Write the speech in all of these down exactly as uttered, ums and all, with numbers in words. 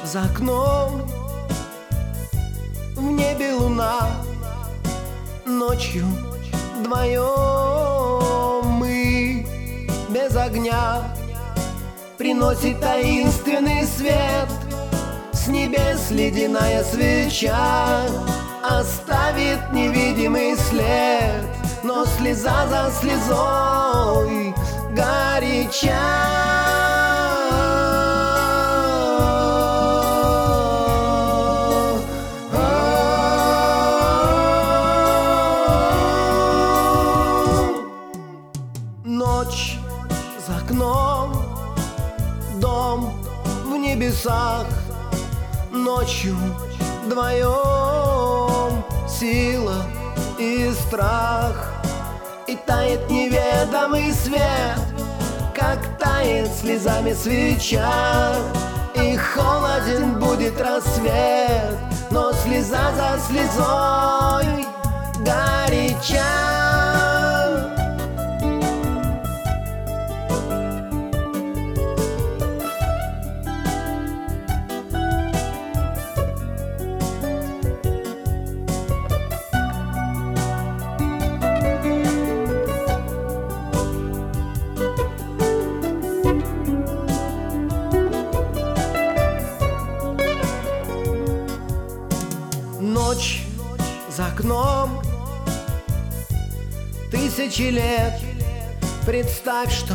За окном в небе луна, ночью вдвоем мы без огня. Приносит таинственный свет с небес ледяная свеча, оставит невидимый след, но слеза за слезой горяча. Ночь за окном, дом в небесах, ночью вдвоем сила и страх. И тает неведомый свет, как тает слезами свеча. И холоден будет рассвет, но слеза за слезой горяча. Ночь за окном, тысячи лет. Представь, что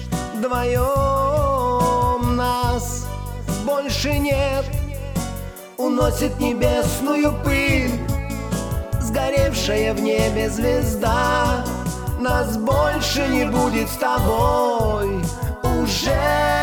вдвоем нас больше нет. Уносит небесную пыль сгоревшая в небе звезда. Нас больше не будет с тобой уже.